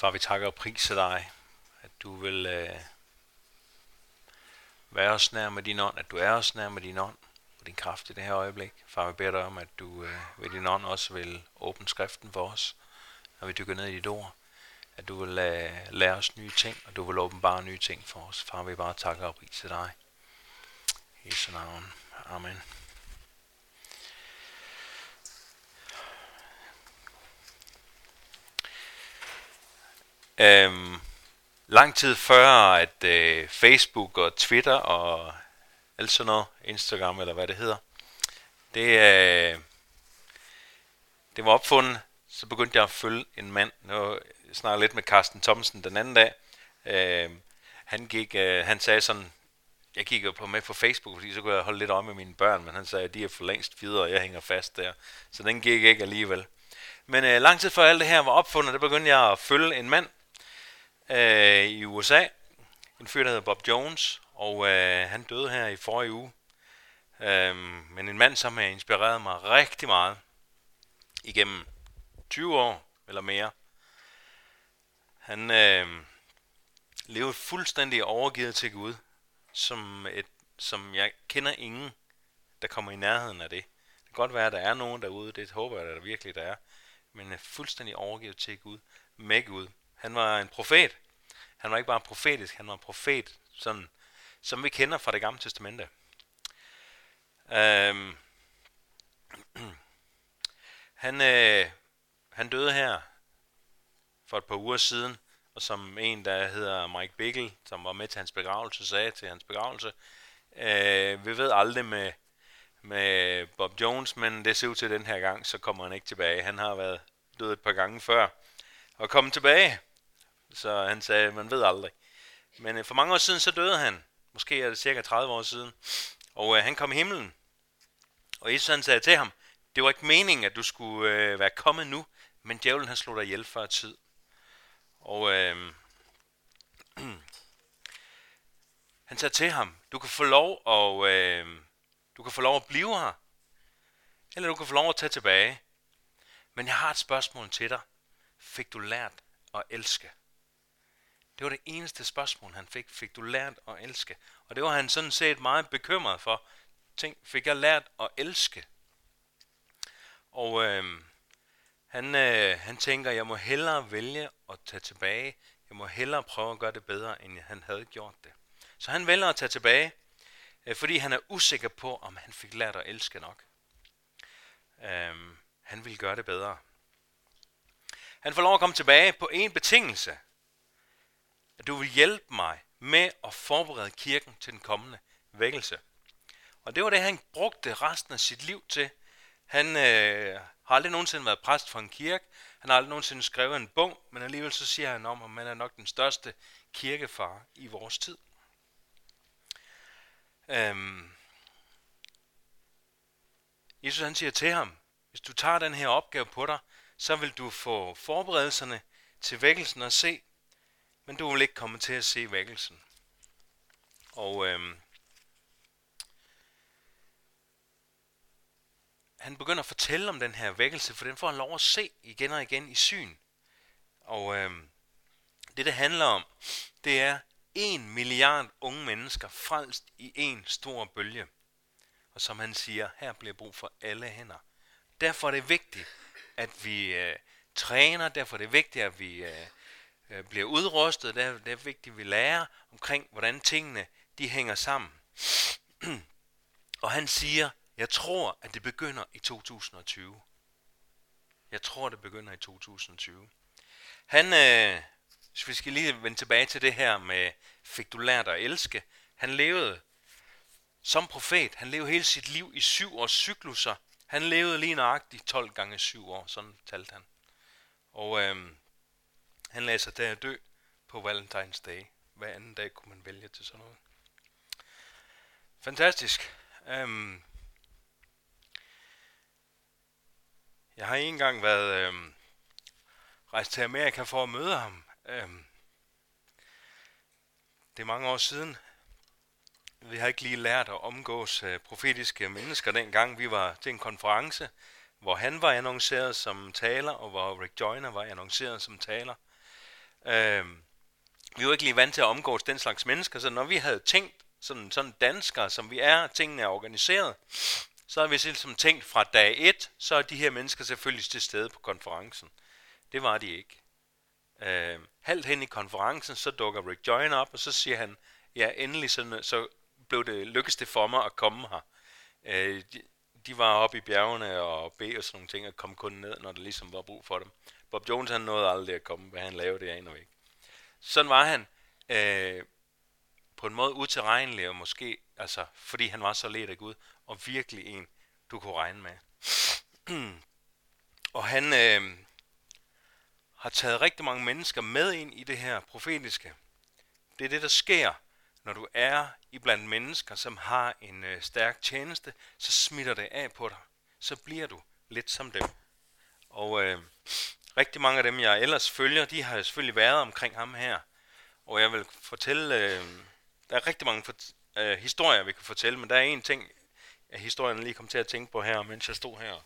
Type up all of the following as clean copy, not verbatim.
Far, vi takker og priser dig, at du vil være os nær med din ånd, at du er os nær med din ånd og din kraft i det her øjeblik. Far, vi beder dig om, at du ved din ånd også vil åbne skriften for os, når vi dykker ned i dit ord. At du vil lære os nye ting, og du vil åbenbare nye ting for os. Far, vi bare takker og priser dig. I Jesu navn. Amen. Lang tid før, at Facebook og Twitter og alt sådan noget, Instagram eller hvad det hedder, det var opfundet, så begyndte jeg at følge en mand. Nu snakker lidt med Carsten Thomsen den anden dag. Han sagde sådan, jeg kigger med på Facebook, fordi så kunne jeg holde lidt øje med mine børn, men han sagde, at de er for længst videre, og jeg hænger fast der. Så den gik ikke alligevel. Men lang tid før alt det her var opfundet, der begyndte jeg at følge en mand i USA. En fyr, der hedder Bob Jones, og han døde her i forrige uge. Men en mand, som har inspireret mig rigtig meget igennem 20 år eller mere. Han levede fuldstændig overgivet til Gud, som jeg kender ingen, der kommer i nærheden af det. Det kan godt være, at der er nogen derude, det håber jeg, at der virkelig der er, men fuldstændig overgivet til Gud, med Gud. Han var en profet. Han var ikke bare profetisk, han var profet, sådan, som vi kender fra det gamle testamente. Han døde her for et par uger siden, og som en, der hedder Mike Bickle, som var med til hans begravelse, sagde til hans begravelse, vi ved aldrig med Bob Jones, men det ser ud til den her gang, så kommer han ikke tilbage. Han har været død et par gange før, og kommet tilbage. Så han sagde, man ved aldrig. Men for mange år siden, så døde han. Måske er det cirka 30 år siden. Og han kom i himlen. Og Jesus han sagde til ham, det var ikke meningen, at du skulle være kommet nu, men djævlen han slog dig ihjel før tid. Og han sagde til ham, du kan få lov at blive her, eller du kan få lov at tage tilbage. Men jeg har et spørgsmål til dig. Fik du lært at elske? Det var det eneste spørgsmål, han fik. Fik du lært at elske? Og det var han sådan set meget bekymret for. Fik jeg lært at elske? Og han tænker, jeg må hellere vælge at tage tilbage. Jeg må hellere prøve at gøre det bedre, end han havde gjort det. Så han vælger at tage tilbage, fordi han er usikker på, om han fik lært at elske nok. Han vil gøre det bedre. Han får lov at komme tilbage på en betingelse. At du vil hjælpe mig med at forberede kirken til den kommende vækkelse. Og det var det, han brugte resten af sit liv til. Han har aldrig nogensinde været præst for en kirke. Han har aldrig nogensinde skrevet en bog, men alligevel så siger han om, at man er nok den største kirkefar i vores tid. Jesus han siger til ham, hvis du tager den her opgave på dig, så vil du få forberedelserne til vækkelsen at se, men du vil ikke komme til at se vækkelsen. Og han begynder at fortælle om den her vækkelse, for den får han lov at se igen og igen i syn. Og det handler om, det er 1 milliard unge mennesker frelst i en stor bølge. Og som han siger, her bliver brug for alle hænder. Derfor er det vigtigt, at vi træner, derfor er det vigtigt, at vi bliver udrustet, det er vigtigt, at vi lærer omkring, hvordan tingene de hænger sammen. Og han siger, jeg tror, at det begynder i 2020. Jeg tror, det begynder i 2020. Hvis vi skal lige vende tilbage til det her med, fik du lært at elske? Han levede som profet. Han levede hele sit liv i 7 års cykluser. Han levede lige nøjagtigt 12 gange 7 år, sådan talte han. Og han lagde sig der at dø på Valentine's Day. Hver anden dag kunne man vælge til sådan noget. Fantastisk. Jeg har en gang været rejst til Amerika for at møde ham. Det er mange år siden. Vi har ikke lige lært at omgås profetiske mennesker dengang. Vi var til en konference, hvor han var annonceret som taler, og hvor Rick Joyner var annonceret som taler. Vi var ikke lige vant til at omgås den slags mennesker, så når vi havde tænkt, sådan danskere, som vi er, tingene er organiseret, så har vi ligesom tænkt fra dag 1, så er de her mennesker selvfølgelig til stede på konferencen. Det var de ikke. Halvt hen i konferencen, så dukker Rick Joyner op, og så siger han, ja, endelig så lykkedes det for mig at komme her. De var oppe i bjergene og bede og sådan nogle ting, og kom kun ned, når der ligesom var brug for dem. Bob Jones, han nåede aldrig at komme, hvad han lavede, det aner vi ikke. Sådan var han på en måde utilregnelig, og måske, altså, fordi han var så ledt af Gud, og virkelig en, du kunne regne med. Og han har taget rigtig mange mennesker med ind i det her profetiske. Det er det, der sker, når du er iblandt mennesker, som har en stærk tjeneste, så smitter det af på dig. Så bliver du lidt som dem. Og rigtig mange af dem, jeg ellers følger, de har selvfølgelig været omkring ham her. Og jeg vil fortælle, der er rigtig mange historier, vi kan fortælle, men der er en ting, at historien lige kom til at tænke på her, mens jeg stod her.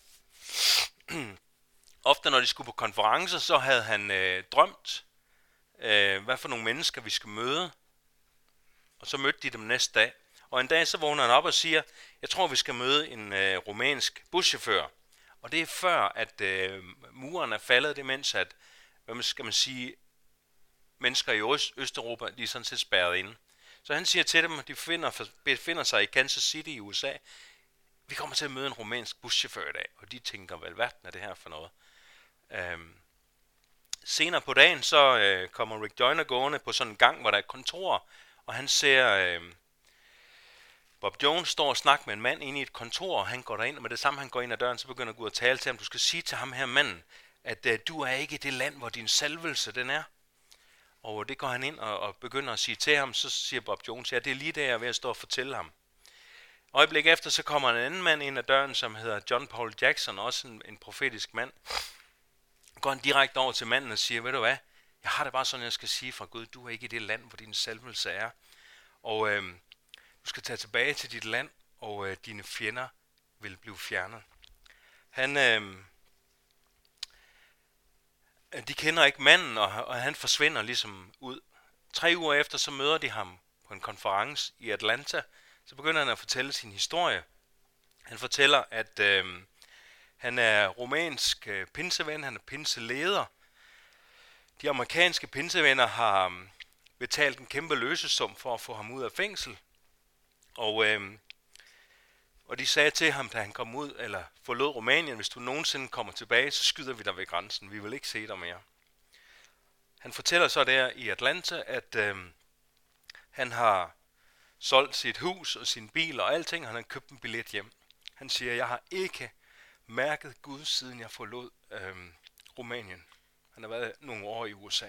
Ofte når de skulle på konferencer, så havde han drømt, hvad for nogle mennesker vi skal møde. Og så mødte de dem næste dag. Og en dag så vågner han op og siger, jeg tror vi skal møde en rumænsk buschauffør. Og det er før, at muren er faldet, det mens at, hvad skal man sige, mennesker i Østeuropa, de er sådan set spærret inde. Så han siger til dem, at de befinder sig i Kansas City i USA. Vi kommer til at møde en rumænsk buschauffør i dag, og de tænker, hvad er det her for noget? Senere på dagen, så kommer Rick Joyner gående på sådan en gang, hvor der er et kontor, og han ser Bob Jones står og snakker med en mand inde i et kontor, og han går derind, og med det samme han går ind ad døren, så begynder Gud at tale til ham. Du skal sige til ham her manden, at du er ikke i det land, hvor din salvelse den er. Og det går han ind og begynder at sige til ham, så siger Bob Jones, ja det er lige det, jeg er ved at stå og fortælle ham. Øjeblik efter, så kommer en anden mand ind ad døren, som hedder John Paul Jackson, også en profetisk mand. Går han direkte over til manden og siger, ved du hvad, jeg har det bare sådan, jeg skal sige fra Gud, du er ikke i det land, hvor din salvelse er. Og du skal tage tilbage til dit land, og dine fjender vil blive fjernet. De kender ikke manden, og han forsvinder ligesom ud. 3 uger efter, så møder de ham på en konference i Atlanta. Så begynder han at fortælle sin historie. Han fortæller, at han er rumænsk pinseven, han er pinseleder. De amerikanske pinsevenner har betalt en kæmpe løsesum for at få ham ud af fængsel. Og de sagde til ham, da han kom ud, eller forlod Rumænien, hvis du nogensinde kommer tilbage, så skyder vi dig ved grænsen. Vi vil ikke se dig mere. Han fortæller så der i Atlanta, at han har solgt sit hus og sin bil og alting, og han har købt en billet hjem. Han siger, jeg har ikke mærket Gud, siden jeg forlod Rumænien. Han har været nogle år i USA.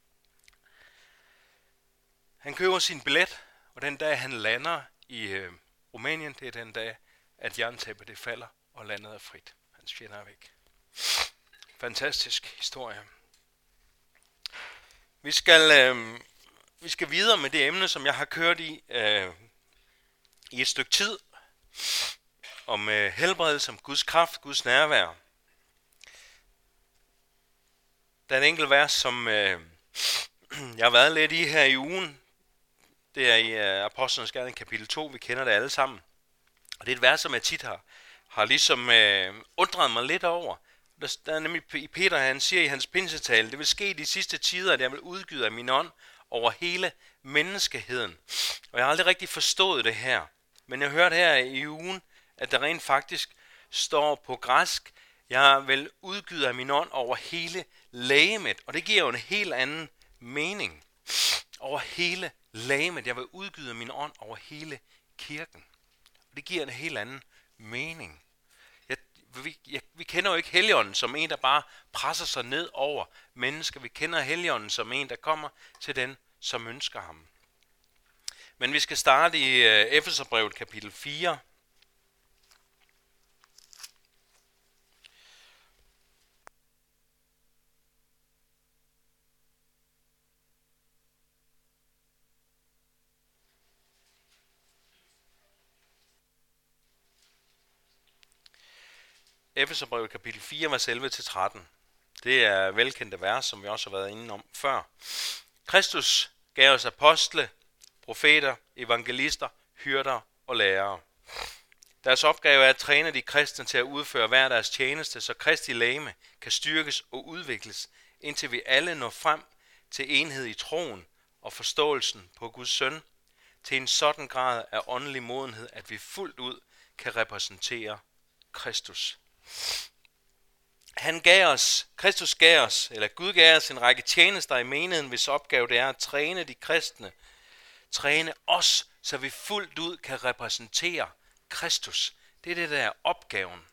Han køber sin billet, og den dag han lander i Rumænien, det er den dag, at jerntæppet det falder, og landet er frit. Hans fjender er væk. Fantastisk historie. Vi skal videre med det emne, som jeg har kørt i et stykke tid, om helbredelse, om Guds kraft, Guds nærvær. Der er en enkelt vers, som jeg har været lidt i her i ugen. Det er i Apostlenes Gerning kapitel 2, vi kender det alle sammen. Og det er et vers, som jeg tit har ligesom undret mig lidt over. Der er nemlig Peter, han siger i hans pinsetale, det vil ske i de sidste tider, at jeg vil udgyde af min ånd over hele menneskeheden. Og jeg har aldrig rigtig forstået det her. Men jeg hørte her i ugen, at der rent faktisk står på græsk, jeg vil udgyde af min ånd over hele legemet. Og det giver jo en helt anden mening. Over hele legemet. Jeg vil udgyde min ånd over hele kirken. Og det giver en helt anden mening. Vi kender jo ikke Helligånden som en, der bare presser sig ned over mennesker. Vi kender Helligånden som en, der kommer til den, som ønsker ham. Men vi skal starte i Efeserbrevet kapitel 4. Efeserbrevet kapitel 4, vers 11-13. Det er velkendte vers, som vi også har været inde om før. Kristus gav os apostle, profeter, evangelister, hyrder og lærere. Deres opgave er at træne de kristne til at udføre hver deres tjeneste, så Kristi legeme kan styrkes og udvikles, indtil vi alle når frem til enhed i troen og forståelsen på Guds søn, til en sådan grad af åndelig modenhed, at vi fuldt ud kan repræsentere Kristus. Gud gav os en række tjenester i menigheden, hvis opgave det er at træne de kristne, træne os, så vi fuldt ud kan repræsentere Kristus. Det er det, der er opgaven.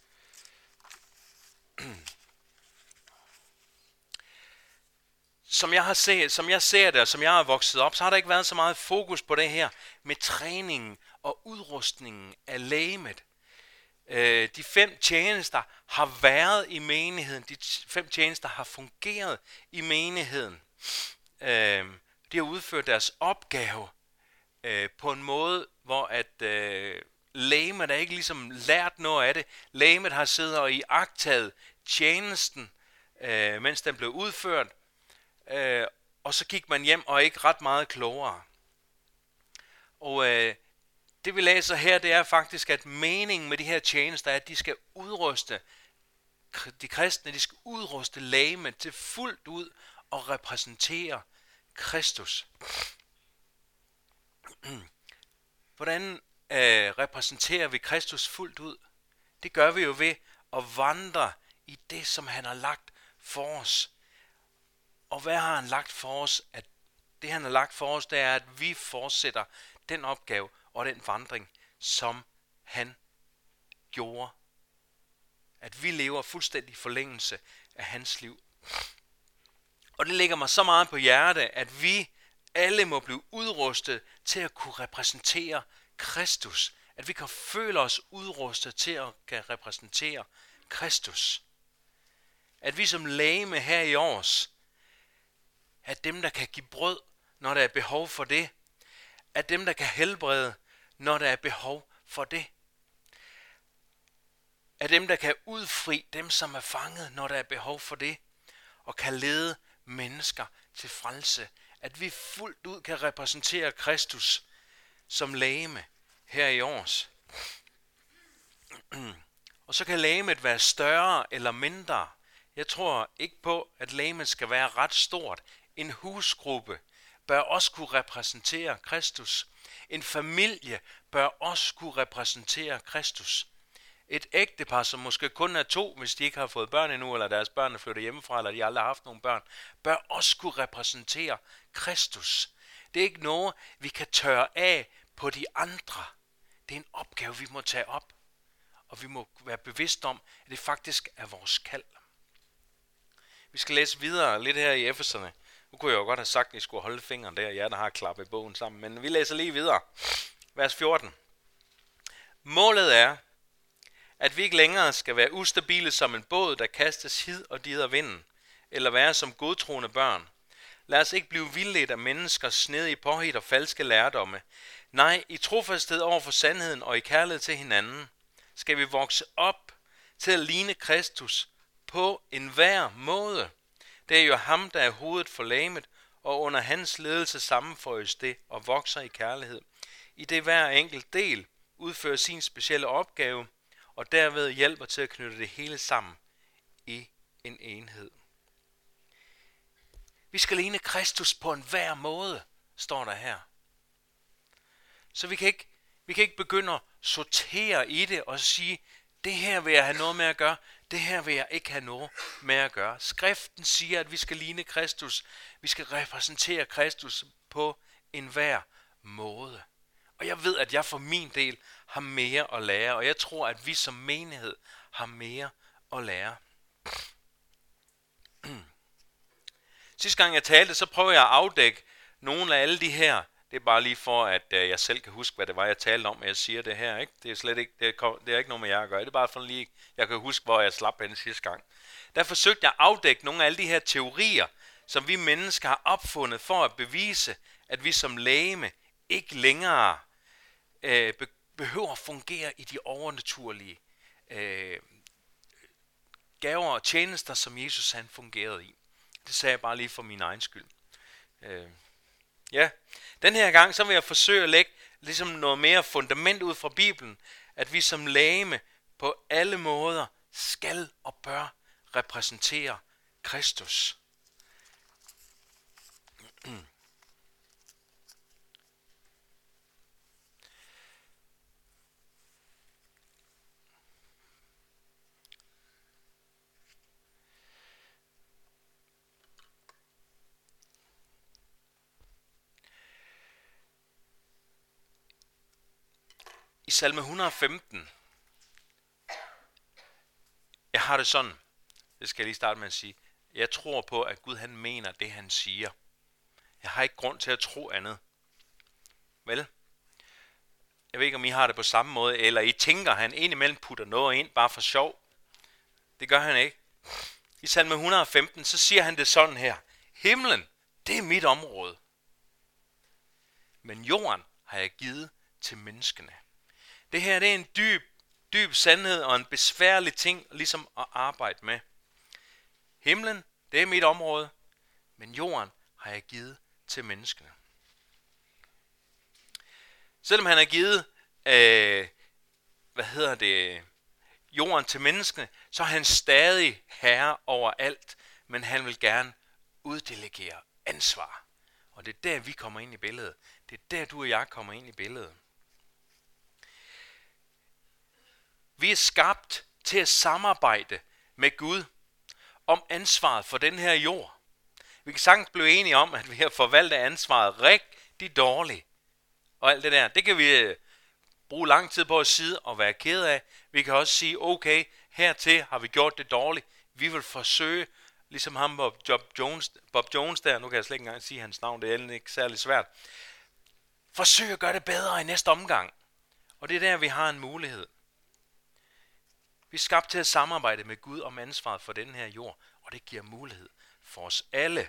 Som jeg ser det, og som jeg har vokset op, så har der ikke været så meget fokus på det her med træningen og udrustningen af legemet. De 5 tjenester har været i menigheden. De 5 tjenester har fungeret i menigheden. De har udført deres opgave på en måde, hvor at legemet er ikke ligesom lært noget af det. Legemet har siddet og iagttaget tjenesten, mens den blev udført. Og så gik man hjem og ikke ret meget klogere. Og det vi læser her, det er faktisk, at meningen med de her tjenester er, at de skal udruste de kristne, de skal udruste legemet til fuldt ud og repræsentere Kristus. Hvordan repræsenterer vi Kristus fuldt ud? Det gør vi jo ved at vandre i det, som han har lagt for os. Og hvad har han lagt for os? At det han har lagt for os, det er, at vi fortsætter den opgave og den vandring, som han gjorde. At vi lever fuldstændig i forlængelse af hans liv. Og det ligger mig så meget på hjerte, at vi alle må blive udrustet til at kunne repræsentere Kristus. At vi kan føle os udrustet til at kan repræsentere Kristus. At vi som legeme her i års er dem, der kan give brød, når der er behov for det. Er dem, der kan helbrede, når der er behov for det. Er dem, der kan udfri dem, som er fanget, når der er behov for det. Og kan lede mennesker til frelse. At vi fuldt ud kan repræsentere Kristus som legeme her i års. Og så kan legemet være større eller mindre. Jeg tror ikke på, at legemet skal være ret stort. En husgruppe bør også kunne repræsentere Kristus. En familie bør også kunne repræsentere Kristus. Et ægtepar, som måske kun er 2, hvis de ikke har fået børn endnu, eller deres børn er flyttet hjemmefra, eller de aldrig har haft nogen børn, bør også kunne repræsentere Kristus. Det er ikke noget, vi kan tørre af på de andre. Det er en opgave, vi må tage op. Og vi må være bevidst om, at det faktisk er vores kald. Vi skal læse videre lidt her i Efeserne. Nu kunne jeg jo godt have sagt, at I skulle holde fingeren der, jer der har klappet bogen sammen. Men vi læser lige videre. Vers 14. Målet er, at vi ikke længere skal være ustabile som en båd, der kastes hid og did af vinden, eller være som godtroende børn. Lad os ikke blive vildledt af menneskers snedige påhit og falske lærdomme. Nej, i trofasthed over for sandheden og i kærlighed til hinanden, skal vi vokse op til at ligne Kristus på enhver måde. Det er jo ham, der er hovedet for legemet, og under hans ledelse sammenføjes det og vokser i kærlighed. I det hver enkelt del udfører sin specielle opgave, og derved hjælper til at knytte det hele sammen i en enhed. Vi skal ligne Kristus på enhver måde, står der her. Så vi kan ikke begynde at sortere i det og sige, det her vil jeg have noget med at gøre, det her vil jeg ikke have noget med at gøre. Skriften siger, at vi skal ligne Kristus. Vi skal repræsentere Kristus på enhver måde. Og jeg ved, at jeg for min del har mere at lære, og jeg tror, at vi som menighed har mere at lære. Sidste gang jeg talte, så prøver jeg at afdække nogle af alle de her. Det er bare lige for, at jeg selv kan huske, hvad det var, jeg talte om, at jeg siger det her. Ikke? Det er slet ikke, det er ikke noget med jer at gøre. Det er bare for lige, jeg kan huske, hvor jeg slap henne sidste gang. Der forsøgte jeg at afdække nogle af alle de her teorier, som vi mennesker har opfundet for at bevise, at vi som legeme ikke længere behøver at fungere i de overnaturlige gaver og tjenester, som Jesus han fungerede i. Det sagde jeg bare lige for min egen skyld. Den her gang så vil jeg forsøge at lægge ligesom noget mere fundament ud fra Bibelen, at vi som legeme på alle måder skal og bør repræsentere Kristus. I salme 115, jeg har det sådan, det skal jeg lige starte med at sige, jeg tror på, at Gud han mener det, han siger. Jeg har ikke grund til at tro andet. Vel? Jeg ved ikke, om I har det på samme måde, eller I tænker, at han indimellem putter noget ind, bare for sjov. Det gør han ikke. I salme 115, så siger han det sådan her. Himlen, det er mit område. Men jorden har jeg givet til menneskene. Det her, det er en dyb sandhed og en besværlig ting ligesom at arbejde med. Himlen, det er mit område, men jorden har jeg givet til menneskene. Selvom han har givet jorden til menneskene, så er han stadig herre over alt, men han vil gerne uddelegere ansvar. Og det er der, vi kommer ind i billedet. Det er der, du og jeg kommer ind i billedet. Vi er skabt til at samarbejde med Gud om ansvaret for den her jord. Vi kan sagtens blive enige om, at vi har forvaltet ansvaret rigtig dårligt. Og alt det der, det kan vi bruge lang tid på at sidde og være ked af. Vi kan også sige, okay, hertil har vi gjort det dårligt. Vi vil forsøge, ligesom ham Bob Jones der, nu kan jeg slet ikke engang sige hans navn, det er ikke særlig svært. Forsøg at gøre det bedre i næste omgang. Og det er der, vi har en mulighed. Vi er skabt til at samarbejde med Gud om ansvaret for den her jord, og det giver mulighed for os alle.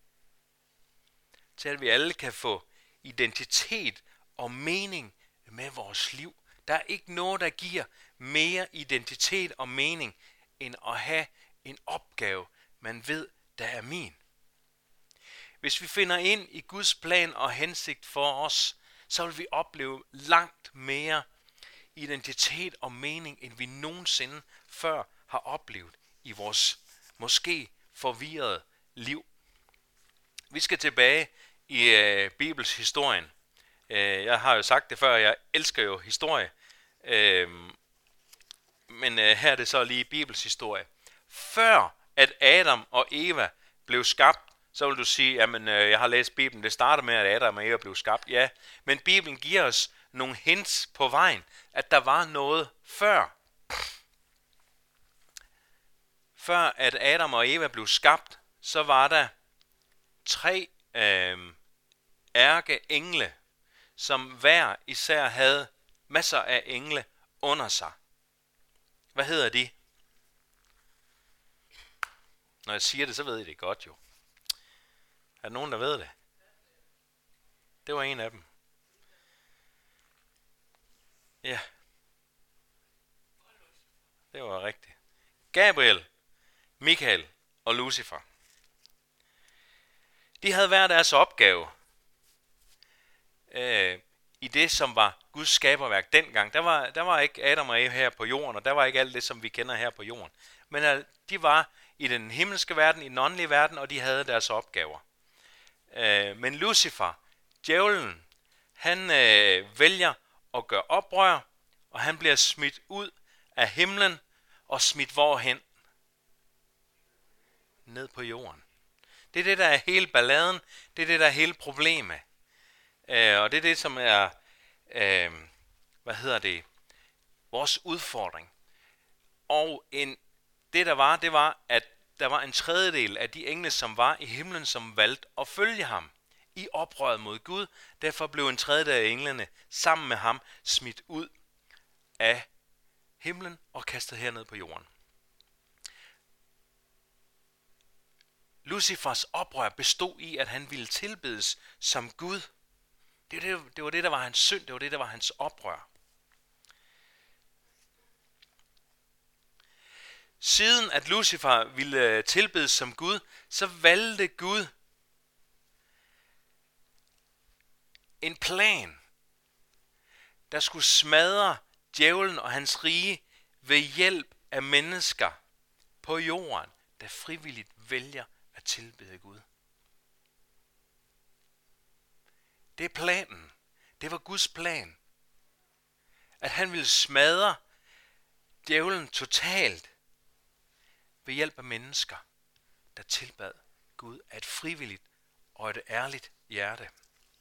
Til at vi alle kan få identitet og mening med vores liv. Der er ikke noget, der giver mere identitet og mening, end at have en opgave, man ved, der er min. Hvis vi finder ind i Guds plan og hensigt for os, så vil vi opleve langt mere identitet og mening, end vi nogensinde før har oplevet i vores måske forvirrede liv. Vi skal tilbage i Bibels historien. Jeg har jo sagt det før, jeg elsker jo historie. Men her er det så lige Bibels historie. Før at Adam og Eva blev skabt, så vil du sige, jamen jeg har læst Bibelen, det starter med, at Adam og Eva blev skabt. Ja, men Bibelen giver os nogle hints på vejen, at der var noget før. Før at Adam og Eva blev skabt, så var der 3 ærkeengle, som hver især havde masser af engle under sig. Hvad hedder de? Når jeg siger det, så ved I det godt jo. Er der nogen, der ved det? Det var en af dem. Ja. Det var rigtigt. Gabriel, Michael og Lucifer. De havde hver deres opgave i det, som var Guds skaberværk dengang. Der var ikke Adam og Eva her på jorden, og der var ikke alt det, som vi kender her på jorden. Men de var i den himmelske verden, i den åndelige verden, og de havde deres opgaver. Men Lucifer, djævlen, han vælger at gøre oprør, og han bliver smidt ud af himlen og smidt hvorhen? Ned på jorden. Det er det, der er hele balladen. Det er det, der er hele problemet. Og det er det, som er, vores udfordring. Og det var, at der var en tredjedel af de engle, som var i himlen, som valgte at følge ham i oprøret mod Gud. Derfor blev en tredjedel af englene sammen med ham smidt ud af himlen og kastet herned på jorden. Lucifers oprør bestod i, at han ville tilbedes som Gud. Det var det, der var hans synd. Det var det, der var hans oprør. Siden at Lucifer ville tilbedes som Gud, så valgte Gud en plan, der skulle smadre djævlen og hans rige ved hjælp af mennesker på jorden, der frivilligt vælger at tilbede Gud. Det er planen. Det var Guds plan. At han ville smadre djævlen totalt ved hjælp af mennesker, der tilbad Gud af et frivilligt og et ærligt hjerte.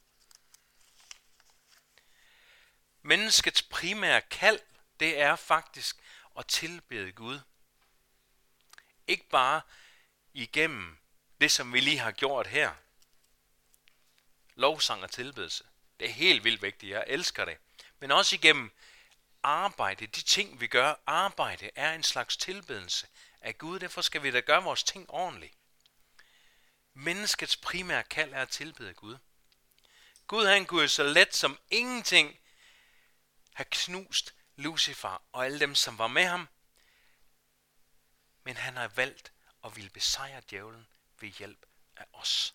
Menneskets primære kald, det er faktisk at tilbede Gud. Ikke bare igennem det, som vi lige har gjort her. Lovsang og tilbedelse. Det er helt vildt vigtigt. Jeg elsker det. Men også igennem arbejde. De ting, vi gør. Arbejde er en slags tilbedelse af Gud. Derfor skal vi da gøre vores ting ordentligt. Menneskets primære kald er at tilbede Gud. Gud han kunne så let som ingenting have knust Lucifer og alle dem, som var med ham. Men han har valgt at ville besejre djævlen ved hjælp af os.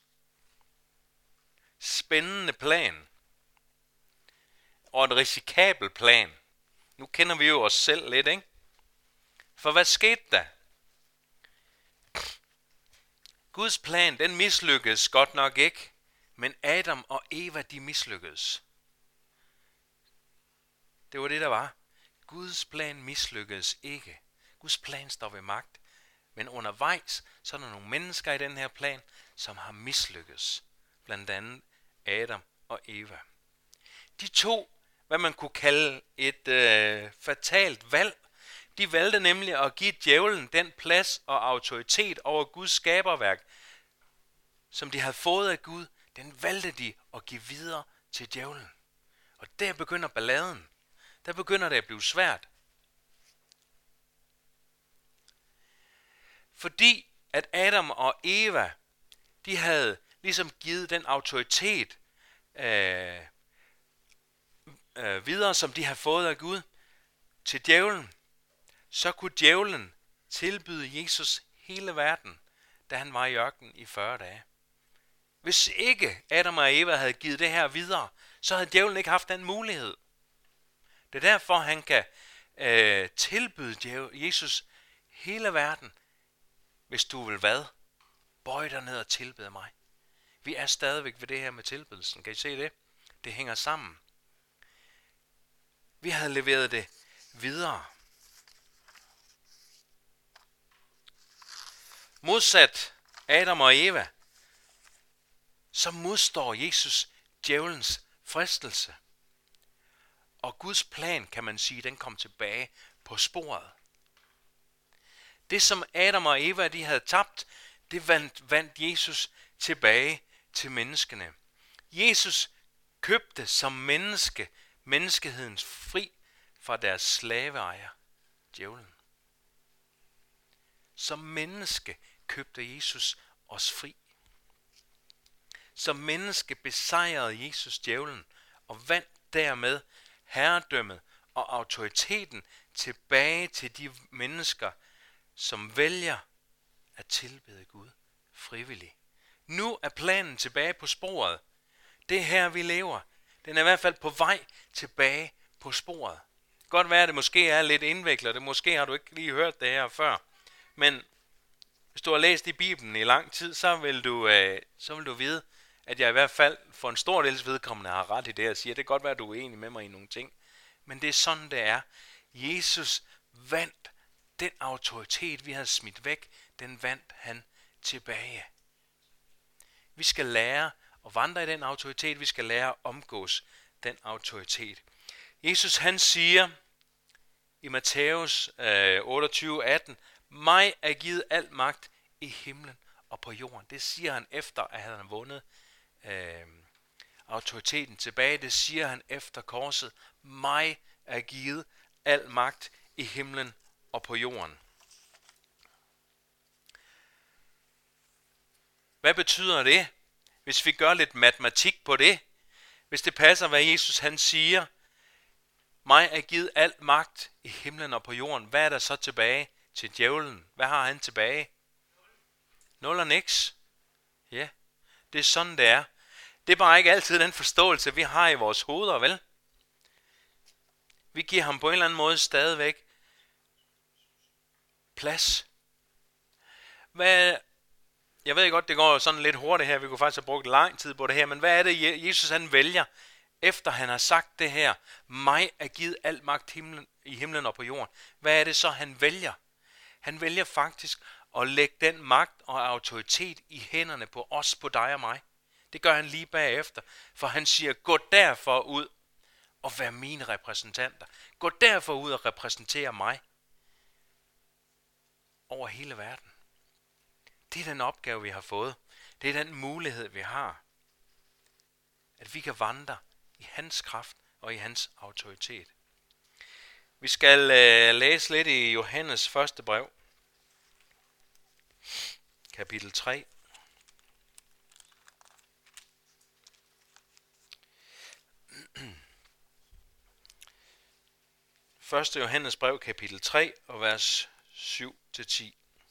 Spændende plan. Og en risikabel plan. Nu kender vi jo os selv lidt, ikke? For hvad skete der? Guds plan, den mislykkedes godt nok ikke. Men Adam og Eva, de mislykkedes. Det var det, der var. Guds plan mislykkedes ikke. Guds plan står ved magt. Men undervejs, så er der nogle mennesker i den her plan, som har mislykkedes. Blandt andet Adam og Eva. De tog, hvad man kunne kalde et fatalt valg. De valgte nemlig at give djævlen den plads og autoritet over Guds skaberværk, som de havde fået af Gud. Den valgte de at give videre til djævlen. Og der begynder balladen. Der begynder det at blive svært. Fordi at Adam og Eva, de havde ligesom givet den autoritet videre, som de havde fået af Gud, til djævlen, så kunne djævlen tilbyde Jesus hele verden, da han var i ørkenen i 40 dage. Hvis ikke Adam og Eva havde givet det her videre, så havde djævlen ikke haft den mulighed. Det er derfor, han kan tilbyde Jesus hele verden. Hvis du vil hvad? Bøj dig ned og tilbede mig. Vi er stadigvæk ved det her med tilbedelsen. Kan I se det? Det hænger sammen. Vi havde leveret det videre. Modsat Adam og Eva, så modstår Jesus djævelens fristelse. Og Guds plan, kan man sige, den kom tilbage på sporet. Det, som Adam og Eva de havde tabt, det vandt Jesus tilbage til menneskene. Jesus købte som menneske menneskehedens fri fra deres slaveejer, djævlen. Som menneske købte Jesus os fri. Som menneske besejrede Jesus djævlen og vandt dermed herredømmet og autoriteten tilbage til de mennesker, som vælger at tilbede Gud frivilligt. Nu er planen tilbage på sporet. Det er her, vi lever. Den er i hvert fald på vej tilbage på sporet. Godt være, at det måske er lidt indviklet. Det måske har du ikke lige hørt det her før. Men hvis du har læst i Bibelen i lang tid, så vil du vide, at jeg i hvert fald for en stor dels vedkommende har ret i det, jeg siger. Det kan godt være, at du er enig med mig i nogle ting. Men det er sådan, det er. Jesus vandt den autoritet, vi havde smidt væk. Den vandt han tilbage. Vi skal lære at vandre i den autoritet. Vi skal lære at omgås den autoritet. Jesus han siger i Matthæus 28:18, mig er givet al magt i himlen og på jorden. Det siger han efter, at han har vundet autoriteten tilbage. Det siger han efter korset. Mig er givet al magt i himlen og på jorden. Hvad betyder det, hvis vi gør lidt matematik på det? Hvis det passer, hvad Jesus han siger, mig er givet al magt i himlen og på jorden, hvad er der så tilbage? til djævlen, hvad har han tilbage? Nul og niks. Ja, det er sådan, det er. Det er bare ikke altid den forståelse, vi har i vores hoveder, vel? Vi giver ham på en eller anden måde stadigvæk plads. Jeg ved godt, det går sådan lidt hurtigt her. Vi kunne faktisk have brugt lang tid på det her. Men hvad er det, Jesus han vælger, efter han har sagt det her? Mig er givet al magt i himlen og på jorden. Hvad er det så, han vælger? Han vælger faktisk at lægge den magt og autoritet i hænderne på os, på dig og mig. Det gør han lige bagefter. For han siger, gå derfor ud og vær mine repræsentanter. Gå derfor ud og repræsentere mig over hele verden. Det er den opgave, vi har fået. Det er den mulighed, vi har. At vi kan vandre i hans kraft og i hans autoritet. Vi skal læse lidt i Johannes første brev. Kapitel 3. Første Johannes brev, kapitel 3, og vers 7-10.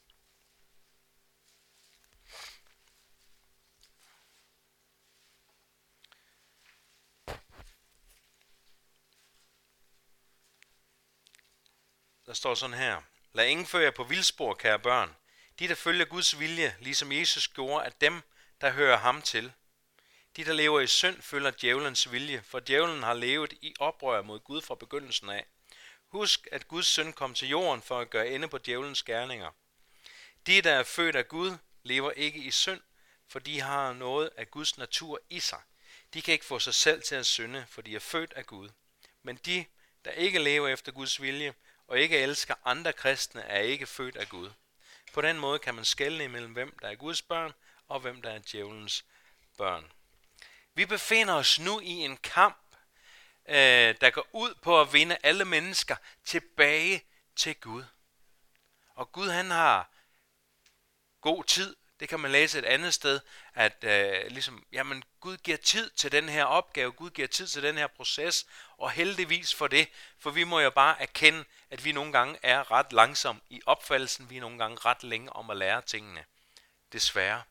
Der står sådan her. Lad ingen føre jer på vildspor, kære børn. De, der følger Guds vilje, ligesom Jesus gjorde, at dem, der hører ham til. De, der lever i synd, følger djævelens vilje, for djævlen har levet i oprør mod Gud fra begyndelsen af. Husk, at Guds søn kom til jorden for at gøre ende på djævelens gerninger. De, der er født af Gud, lever ikke i synd, for de har noget af Guds natur i sig. De kan ikke få sig selv til at synde, for de er født af Gud. Men de, der ikke lever efter Guds vilje, og ikke elsker andre kristne, er ikke født af Gud. På den måde kan man skelne imellem, hvem der er Guds børn, og hvem der er djævelens børn. Vi befinder os nu i en kamp, der går ud på at vinde alle mennesker tilbage til Gud. Og Gud han har god tid. Det kan man læse et andet sted, at Gud giver tid til den her opgave, Gud giver tid til den her proces, og heldigvis for det, for vi må jo bare erkende, at vi nogle gange er ret langsomme i opfattelsen, vi er nogle gange ret længe om at lære tingene. Desværre.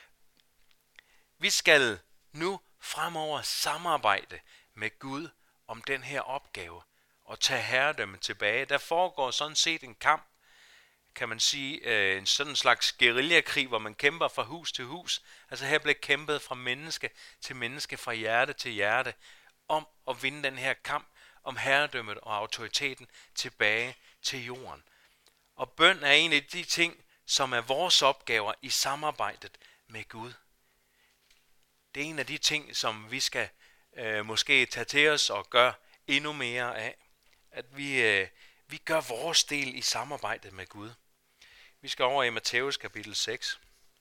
Vi skal nu fremover samarbejde med Gud om den her opgave, og tage herredømme tilbage. Der foregår sådan set en kamp, kan man sige, en sådan slags guerillakrig, hvor man kæmper fra hus til hus. Altså her bliver kæmpet fra menneske til menneske, fra hjerte til hjerte, om at vinde den her kamp om herredømmet og autoriteten tilbage til jorden. Og bøn er en af de ting, som er vores opgaver i samarbejdet med Gud. Det er en af de ting, som vi skal måske tage til os og gøre endnu mere af. At vi gør vores del i samarbejdet med Gud. Vi skal over i Matthæus kapitel 6.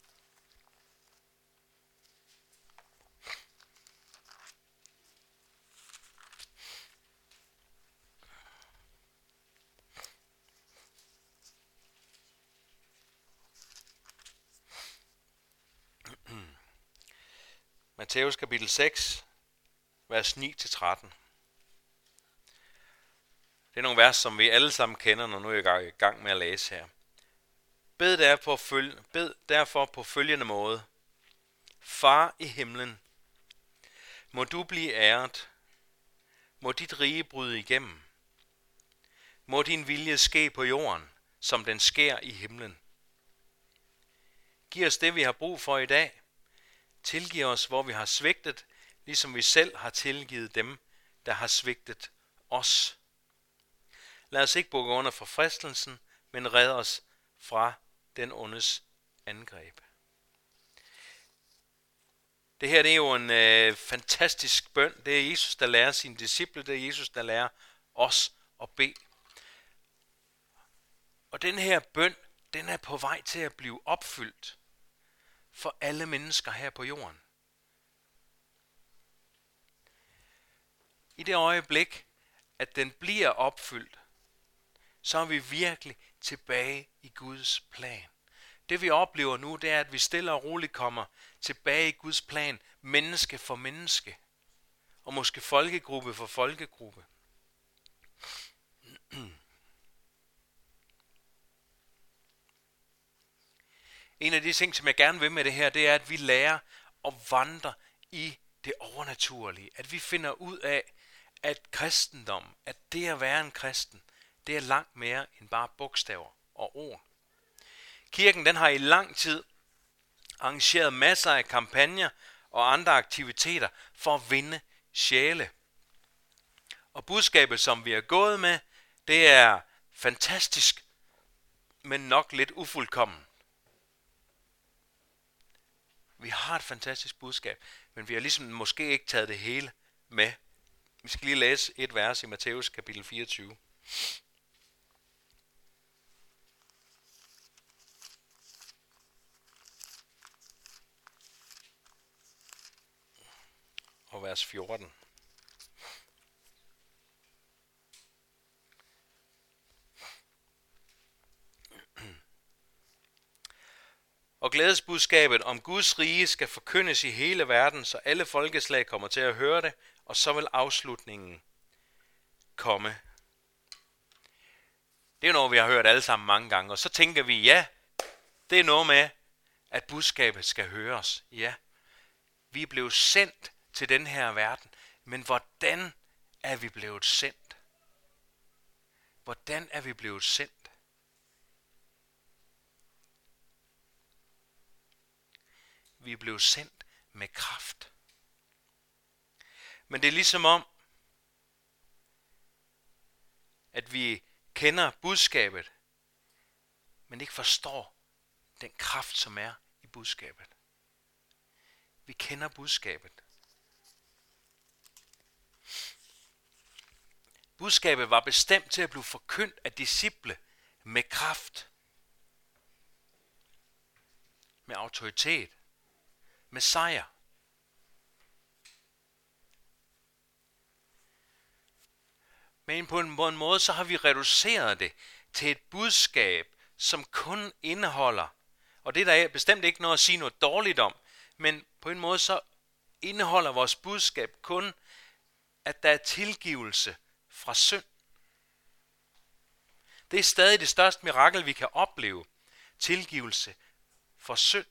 Matthæus kapitel 6, vers 9-13. Det er nogle vers, som vi alle sammen kender, når nu er jeg i gang med at læse her. Bed derfor på følgende måde. Far i himlen, må du blive æret. Må dit rige bryde igennem. Må din vilje ske på jorden, som den sker i himlen. Giv os det, vi har brug for i dag. Tilgiv os, hvor vi har svigtet, ligesom vi selv har tilgivet dem, der har svigtet os. Lad os ikke bukke under for fristelsen, men red os fra den ondes angreb. Det her det er jo en fantastisk bøn. Det er Jesus, der lærer sine disciple. Det er Jesus, der lærer os at bede. Og den her bøn, den er på vej til at blive opfyldt for alle mennesker her på jorden. I det øjeblik, at den bliver opfyldt, så er vi virkelig tilbage i Guds plan. Det vi oplever nu, det er, at vi stille og roligt kommer tilbage i Guds plan, menneske for menneske, og måske folkegruppe for folkegruppe. En af de ting, som jeg gerne vil med det her, det er, at vi lærer at vandre i det overnaturlige. At vi finder ud af, at kristendom, at det at være en kristen, det er langt mere end bare bogstaver og ord. Kirken, den har i lang tid arrangeret masser af kampagner og andre aktiviteter for at vinde sjæle. Og budskabet, som vi er gået med, det er fantastisk, men nok lidt ufuldkommen. Vi har et fantastisk budskab, men vi har ligesom måske ikke taget det hele med. Vi skal lige læse et vers i Matthæus kapitel 24. Og vers 14. Og glædesbudskabet om Guds rige skal forkyndes i hele verden, så alle folkeslag kommer til at høre det, og så vil afslutningen komme. Det er jo noget, vi har hørt alle sammen mange gange, og så tænker vi, ja, det er noget med, at budskabet skal høres. Ja, vi er blevet sendt til den her verden, men hvordan er vi blevet sendt? Hvordan er vi blevet sendt? Vi er blevet sendt med kraft. Men det er ligesom om, at vi kender budskabet, men ikke forstår den kraft, som er i budskabet. Vi kender budskabet. Budskabet var bestemt til at blive forkyndt af disciple med kraft, med autoritet, med sejr. Men på en måde, så har vi reduceret det til et budskab, som kun indeholder, og det der er bestemt ikke noget at sige noget dårligt om, men på en måde så indeholder vores budskab kun, at der er tilgivelse fra synd. Det er stadig det største mirakel, vi kan opleve. Tilgivelse for synd.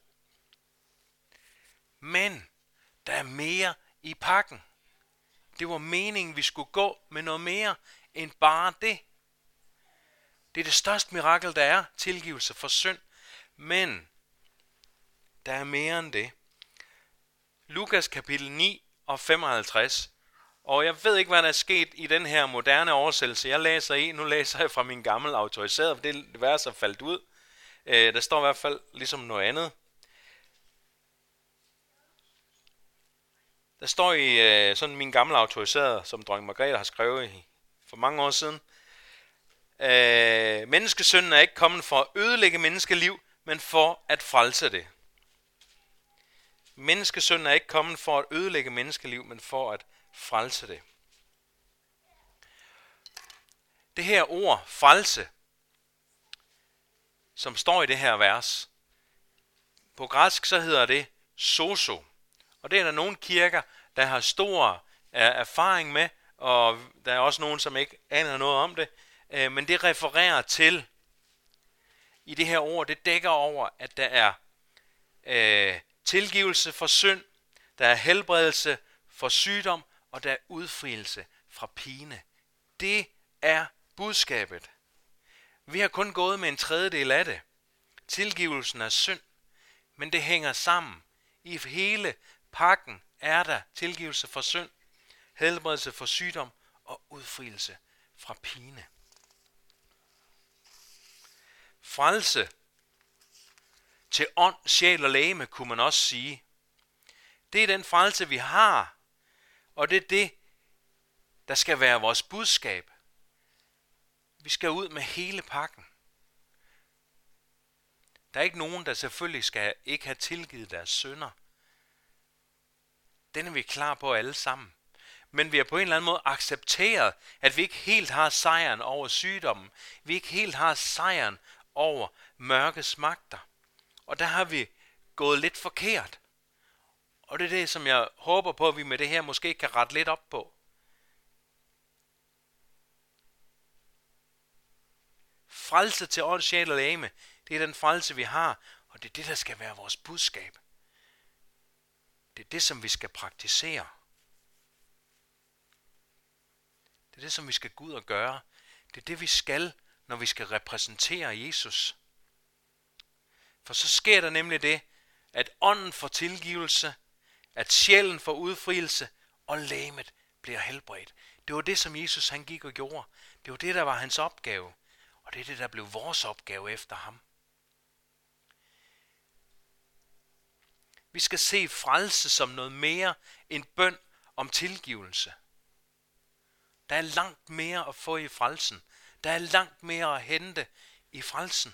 Men der er mere i pakken. Det var meningen, vi skulle gå med noget mere end bare det. Det er det største mirakel, der er. Tilgivelse for synd. Men der er mere end det. Lukas kapitel 9 og 55. Og jeg ved ikke, hvad der er sket i den her moderne oversættelse, jeg læser i. Nu læser jeg fra min gamle autoriserede, for det vers er faldt ud. Der står i hvert fald ligesom noget andet. Der står i sådan min gamle autoriserede, som dronning Margrethe har skrevet for mange år siden. Menneskesønnen er ikke kommet for at ødelægge menneskeliv, men for at frelse det. Menneskesønnen er ikke kommet for at ødelægge menneskeliv, men for at frelse det. Det her ord, frelse, som står i det her vers, på græsk så hedder det sozo. Og det er der nogle kirker, der har stor erfaring med, og der er også nogen, som ikke aner noget om det. Men det refererer til, i det her ord, det dækker over, at der er tilgivelse for synd, der er helbredelse for sygdom, og der er udfrielse fra pine. Det er budskabet. Vi har kun gået med en tredjedel af det. Tilgivelsen af synd, men det hænger sammen. I hele pakken er der tilgivelse for synd, helbredelse for sygdom og udfrielse fra pine. Frelse til ånd, sjæl og legeme, kunne man også sige. Det er den frelse, vi har, og det er det, der skal være vores budskab. Vi skal ud med hele pakken. Der er ikke nogen, der selvfølgelig skal ikke have tilgivet deres synder. Den er vi klar på alle sammen. Men vi har på en eller anden måde accepteret, at vi ikke helt har sejren over sygdommen. Vi ikke helt har sejren over mørkets magter. Og der har vi gået lidt forkert. Og det er det, som jeg håber på, at vi med det her måske kan rette lidt op på. Frelse til ånd, sjæl og legeme, det er den frelse, vi har. Og Og det er det, der skal være vores budskab. Det er det, som vi skal praktisere. Det er det, som vi skal gå ud og gøre. Det er det, vi skal, når vi skal repræsentere Jesus. For så sker der nemlig det, at ånden får tilgivelse, at sjælen får udfrielse, og legemet bliver helbredt. Det var det, som Jesus han gik og gjorde. Det var det, der var hans opgave. Og det er det, der blev vores opgave efter ham. Vi skal se frelse som noget mere end bøn om tilgivelse. Der er langt mere at få i frelsen. Der er langt mere at hente i frelsen.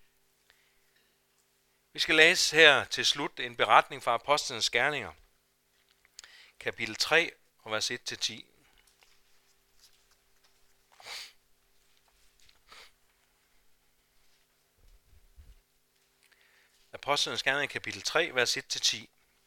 Vi skal læse her til slut en beretning fra Apostlenes Gerninger, kapitel 3, og vers 1-10. Apostlenes Gerninger, kapitel 3, vers 1-10.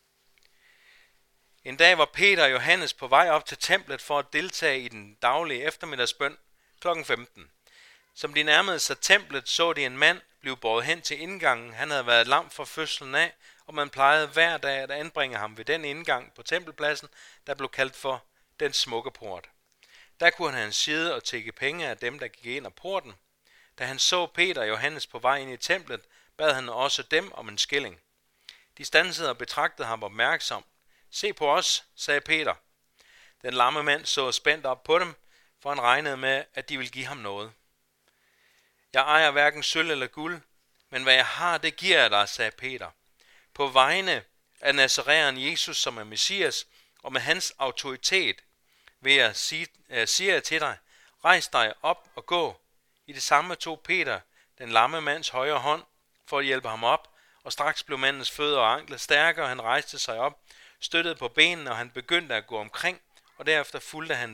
En dag var Peter og Johannes på vej op til templet for at deltage i den daglige eftermiddagsbøn kl. 15. Som de nærmede sig templet, så de en mand blive båret hen til indgangen. Han havde været lam fra fødslen af, og man plejede hver dag at anbringe ham ved den indgang på tempelpladsen, der blev kaldt for den smukke port. Der kunne han sidde og tække penge af dem, der gik ind ad porten. Da han så Peter og Johannes på vej ind i templet, bad han også dem om en skilling. De standsede og betragtede ham opmærksomt. Se på os, sagde Peter. Den lamme mand så spændt op på dem, for han regnede med, at de ville give ham noget. Jeg ejer hverken sølv eller guld, men hvad jeg har, det giver jeg dig, sagde Peter. På vegne af Nazaræeren Jesus, som er Messias, og med hans autoritet, vil jeg sige til dig, rejs dig op og gå. I det samme tog Peter den lamme mands højre hånd for at hjælpe ham op, og straks blev mandens fødder og ankler stærkere, og han rejste sig op, støttede på benene, og han begyndte at gå omkring, og derefter fulgte han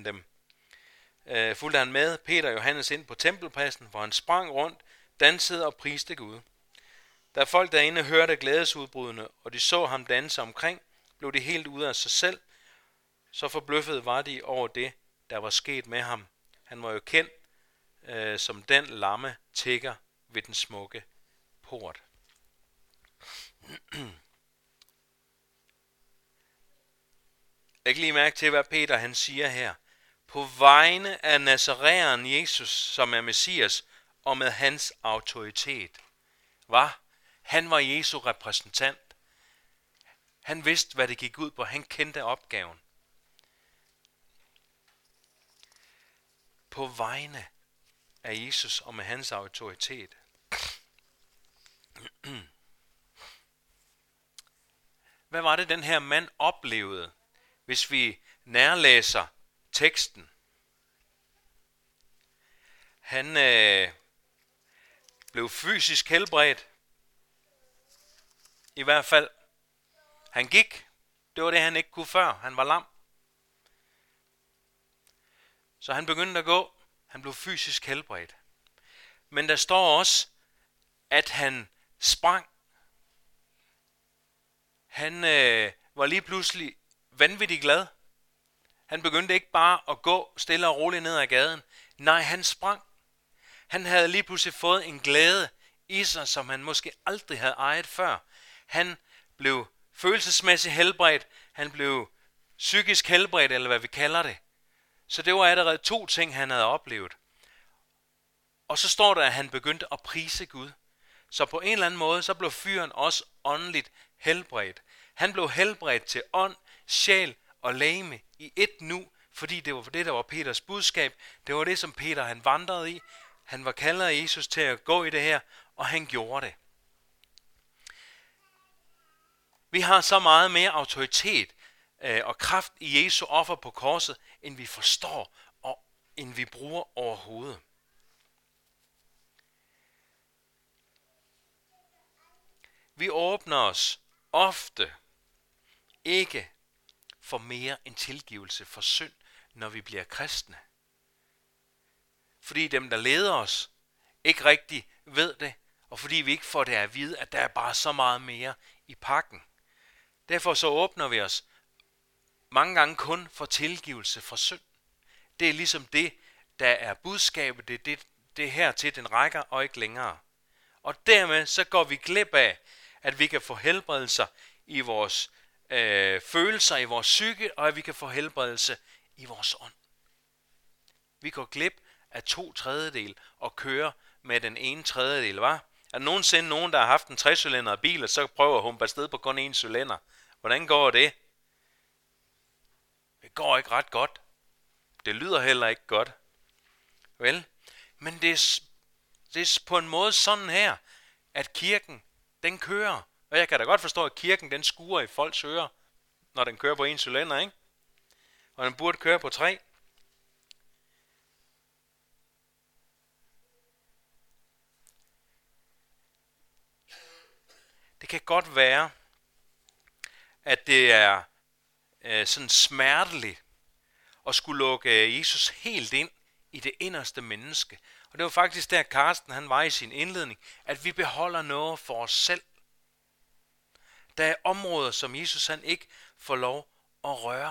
med Peter og Johannes ind på tempelpladsen, hvor han sprang rundt, dansede og priste Gud. Da folk derinde hørte glædesudbrudene, og de så ham danse omkring, blev de helt ude af sig selv. Så forbløffet var de over det, der var sket med ham. Han var jo kendt som den lamme tigger ved den smukke port. Læg lige mærke til, hvad Peter han siger her. På vegne af Nazaræeren Jesus, som er Messias, og med hans autoritet. Han var Jesu repræsentant. Han vidste, hvad det gik ud på. Han kendte opgaven. På vegne af Jesus og med hans autoritet. Hvad var det, den her mand oplevede, hvis vi nærlæser teksten? Han blev fysisk helbredt. I hvert fald. Han gik. Det var det, han ikke kunne før. Han var lam. Så han begyndte at gå. Han blev fysisk helbredt. Men der står også, at han sprang. Han var lige pludselig vanvittigt glad. Han begyndte ikke bare at gå stille og roligt ned ad gaden. Nej, han sprang. Han havde lige pludselig fået en glæde i sig, som han måske aldrig havde ejet før. Han blev følelsesmæssigt helbredt. Han blev psykisk helbredt, eller hvad vi kalder det. Så det var allerede 2 ting, han havde oplevet. Og så står der, at han begyndte at prise Gud. Så på en eller anden måde, så blev fyren også åndeligt helbredt. Han blev helbredt til ånd, sjæl og legeme i et nu, fordi det var det, der var Peters budskab. Det var det, som Peter han vandrede i. Han var kaldet af Jesus til at gå i det her, og han gjorde det. Vi har så meget mere autoritet og kraft i Jesu offer på korset, end vi forstår og end vi bruger overhovedet. Vi åbner os ofte ikke for mere end tilgivelse for synd, når vi bliver kristne. Fordi dem, der leder os, ikke rigtig ved det, og fordi vi ikke får det at vide, at der er bare så meget mere i pakken. Derfor så åbner vi os mange gange kun for tilgivelse for synd. Det er ligesom det, der er budskabet, det er det her til den rækker og ikke længere. Og dermed så går vi glip af, at vi kan få helbredelser i vores følelser, i vores psyke, og at vi kan få helbredelse i vores ånd. Vi går glip af 2/3 og kører med den 1/3, hva'? Er der nogensinde nogen, der har haft en 3-cylindret bil, og så prøver at humpe afsted på kun 1 cylinder? Hvordan går det? Det går ikke ret godt. Det lyder heller ikke godt. Vel? Men det er på en måde sådan her, at kirken, den kører. Og jeg kan da godt forstå, at kirken, den skuer i folks ører, når den kører på 1 cylinder, ikke? Og den burde køre på 3. Det kan godt være, at det er sådan smerteligt at skulle lukke Jesus helt ind i det inderste menneske. Og det var faktisk der, Karsten han var i sin indledning, at vi beholder noget for os selv. Der er områder, som Jesus han ikke får lov at røre.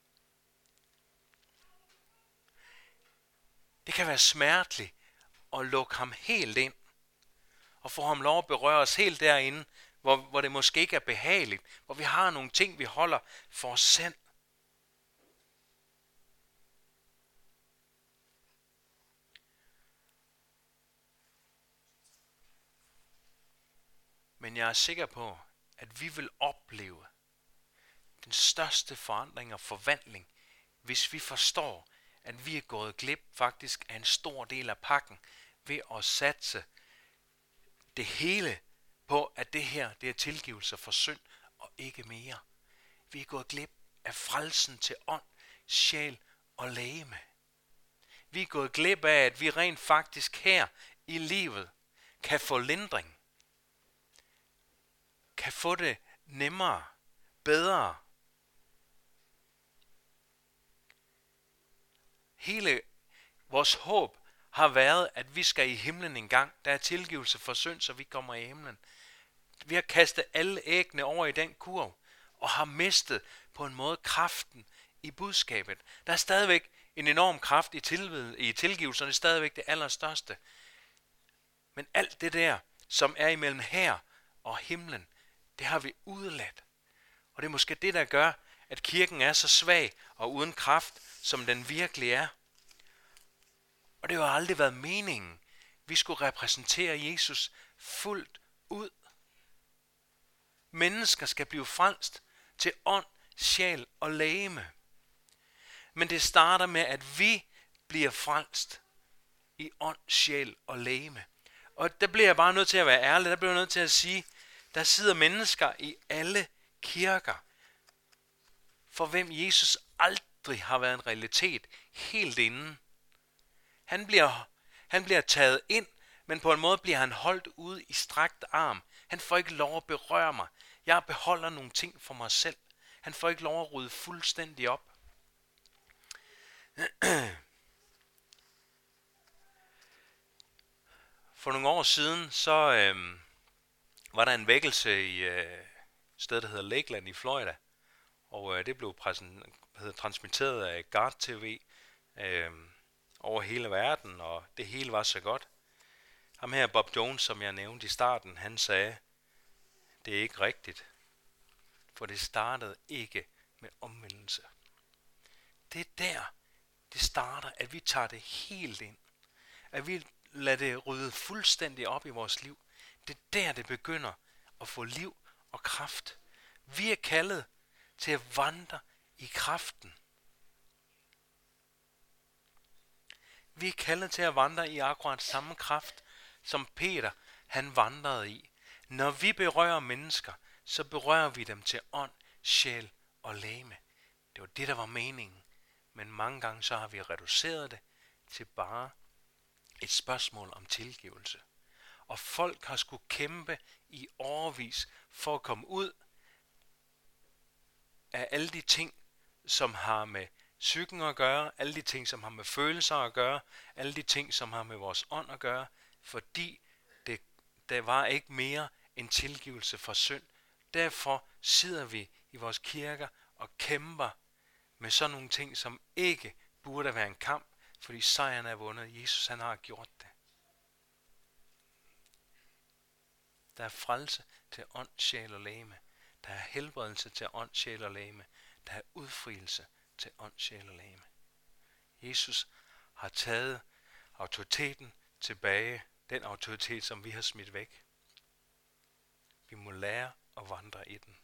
Det kan være smerteligt at lukke ham helt ind, og få ham lov at berøre os helt derinde, hvor det måske ikke er behageligt, hvor vi har nogle ting, vi holder for os selv. Men jeg er sikker på, at vi vil opleve den største forandring og forvandling, hvis vi forstår, at vi er gået glip faktisk af en stor del af pakken ved at satse det hele på, at det her det er tilgivelse for synd og ikke mere. Vi er gået glip af frelsen til ånd, sjæl og legeme. Vi er gået glip af, at vi rent faktisk her i livet kan få lindring. Kan få det nemmere, bedre. Hele vores håb har været, at vi skal i himlen en gang. Der er tilgivelse for synd, så vi kommer i himlen. Vi har kastet alle æggene over i den kurv, og har mistet på en måde kraften i budskabet. Der er stadigvæk en enorm kraft i tilgivelsen, og det er stadigvæk det allerstørste. Men alt det der, som er imellem her og himlen, det har vi udeladt. Og det er måske det, der gør, at kirken er så svag og uden kraft, som den virkelig er. Og det har aldrig været meningen, vi skulle repræsentere Jesus fuldt ud. Mennesker skal blive frelst til ånd, sjæl og legeme. Men det starter med, at vi bliver frelst i ånd, sjæl og legeme. Og der bliver jeg bare nødt til at være ærlig, der bliver jeg nødt til at sige, der sidder mennesker i alle kirker, for hvem Jesus aldrig har været en realitet helt inden. Han bliver taget ind, men på en måde bliver han holdt ude i strakt arm. Han får ikke lov at berøre mig. Jeg beholder nogle ting for mig selv. Han får ikke lov at rydde fuldstændig op. For nogle år siden, så var der en vækkelse i et sted, der hedder Lakeland i Florida. Og det blev transmitteret af Guard TV over hele verden, og det hele var så godt. Ham her, Bob Jones, som jeg nævnte i starten, han sagde, det er ikke rigtigt, for det startede ikke med omvendelse. Det er der, det starter, at vi tager det helt ind. At vi lader det rydde fuldstændig op i vores liv. Det er der, det begynder at få liv og kraft. Vi er kaldet til at vandre i kraften. Vi er kaldet til at vandre i akkurat samme kraft, som Peter han vandrede i. Når vi berører mennesker, så berører vi dem til ånd, sjæl og legeme. Det var det, der var meningen. Men mange gange så har vi reduceret det til bare et spørgsmål om tilgivelse. Og folk har skulle kæmpe i årevis for at komme ud af alle de ting, som har med psyken at gøre, alle de ting, som har med følelser at gøre, alle de ting, som har med vores ånd at gøre, fordi der var ikke mere end tilgivelse for synd. Derfor sidder vi i vores kirker og kæmper med sådan nogle ting, som ikke burde være en kamp, fordi sejren er vundet. Jesus han har gjort det. Der er frelse til ånd, sjæl og legeme. Der er helbredelse til ånd, sjæl og legeme. Der er udfrielse til ånd, sjæl og legeme. Jesus har taget autoriteten tilbage, den autoritet, som vi har smidt væk. Vi må lære at vandre i den.